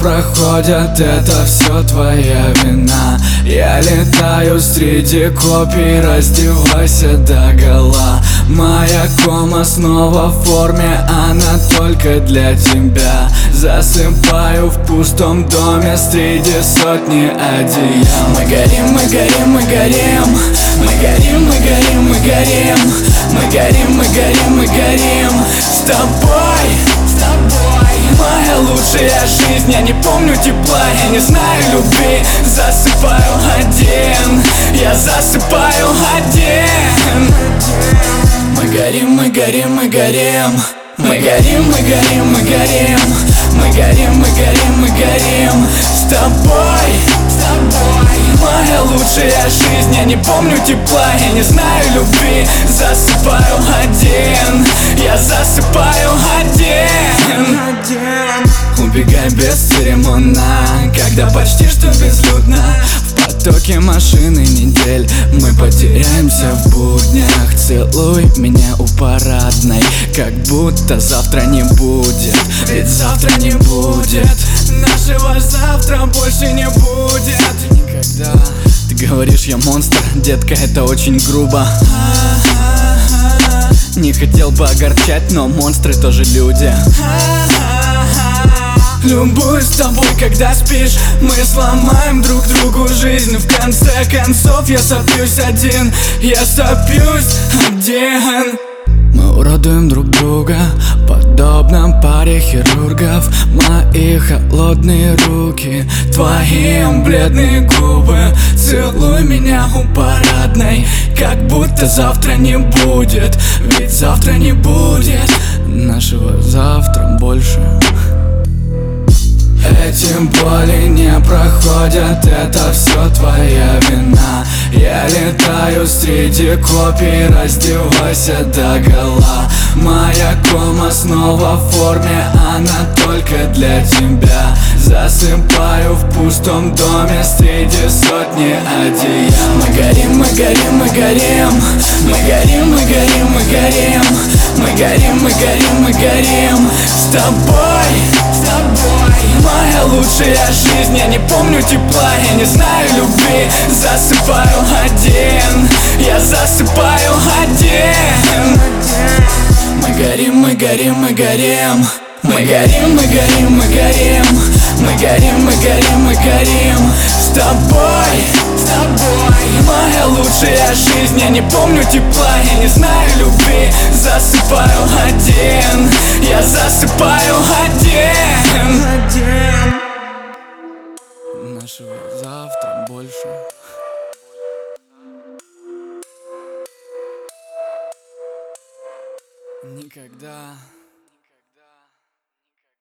проходят, это все твоя вина. Я летаю среди копий, раздевайся догола. Моя кома снова в форме, она только для тебя. Засыпаю в пустом доме среди сотни одеял. Мы горим, мы горим, мы горим. Мы горим, мы горим, мы горим. Мы горим, мы горим, мы горим. С тобой, с тобой. Моя лучшая жизнь, я не помню тепла, я не знаю любви. Засыпаю один, я засыпаю один. Мы горим, мы горим, мы горим. Мы горим, мы горим, мы горим. Мы горим, мы горим, мы горим. С тобой, с тобой. Моя лучшая жизнь, я не помню тепла, я не знаю любви. Засыпаю один, я засыпаю один. Убегай бесцеремонно, когда почти что безлюдно. В потоке машин и недель мы потеряемся в буднях. Целуй меня у парадной, как будто завтра не будет. Ведь завтра не будет, нашего завтра больше не будет никогда. Ты говоришь, я монстр, детка, это очень грубо. Не хотел бы огорчать, но монстры тоже люди. Любуюсь тобой, когда спишь. Мы сломаем друг другу жизнь. В конце концов я сопьюсь один. Я сопьюсь один. Мы уродуем друг друга, подобно паре хирургов. Мои холодные руки, твои бледные губы. Целуй меня у парадной, как будто завтра не будет. Ведь завтра не будет, нашего завтра больше. Эти боли не проходят, это все твоя вина. Я летаю среди копий, раздевайся догола. Моя кома снова в форме, она только для тебя. Засыпаю в пустом доме среди сотни одеял. Мы горим, мы горим, мы горим. Мы горим, мы горим, мы горим. Мы горим, мы горим, мы горим. С тобой, с тобой. Моя лучшая жизнь, я не помню тепла, я не знаю любви. Засыпаю один, я засыпаю один. Мы горим, мы горим, мы горим. Мы горим, мы горим, мы горим. Мы горим, мы горим, мы горим. С тобой, с тобой. Моя лучшая жизнь, я не помню тепла, я не знаю любви. Засыпаю один, я засыпаю один. Нашего завтра больше. Никогда.